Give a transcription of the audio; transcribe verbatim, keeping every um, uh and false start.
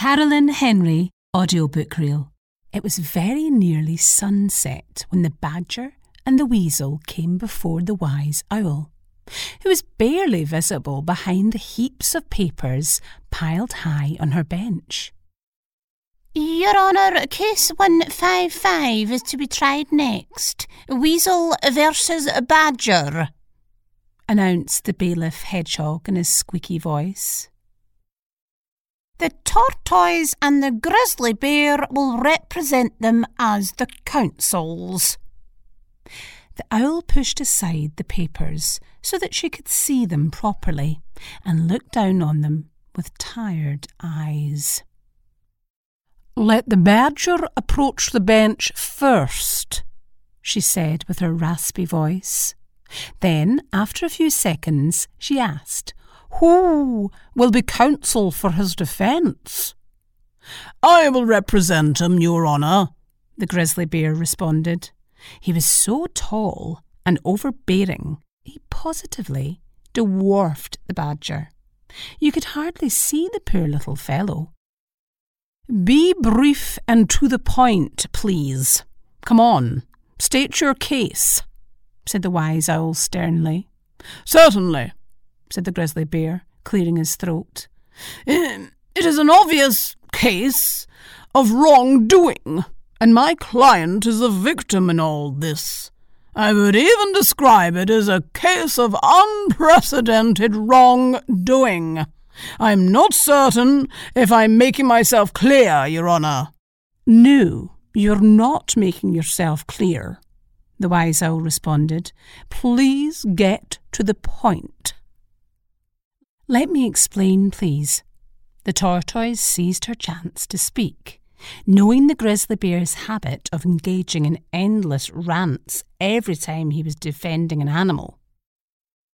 Carolyn Henry audiobook reel. It was very nearly sunset when the badger and the weasel came before the wise owl, who was barely visible behind the heaps of papers piled high on her bench. Your Honour, case one five five is to be tried next. Weasel versus badger, announced the bailiff hedgehog in his squeaky voice. The tortoise and the grizzly bear will represent them as the counsels. The owl pushed aside the papers so that she could see them properly and looked down on them with tired eyes. Let the badger approach the bench first, she said with her raspy voice. Then, after a few seconds, she asked, Who will be counsel for his defence? I will represent him, Your Honour, the grizzly bear responded. He was so tall and overbearing, he positively dwarfed the badger. You could hardly see the poor little fellow. Be brief and to the point, please. Come on, state your case, said the wise owl sternly. Certainly, said the grizzly bear, clearing his throat. It is an obvious case of wrongdoing, and my client is a victim in all this. I would even describe it as a case of unprecedented wrongdoing. I am not certain if I am making myself clear, Your Honour. No, you're not making yourself clear, the wise owl responded. Please get to the point. Let me explain, please. The tortoise seized her chance to speak. Knowing the grizzly bear's habit of engaging in endless rants every time he was defending an animal,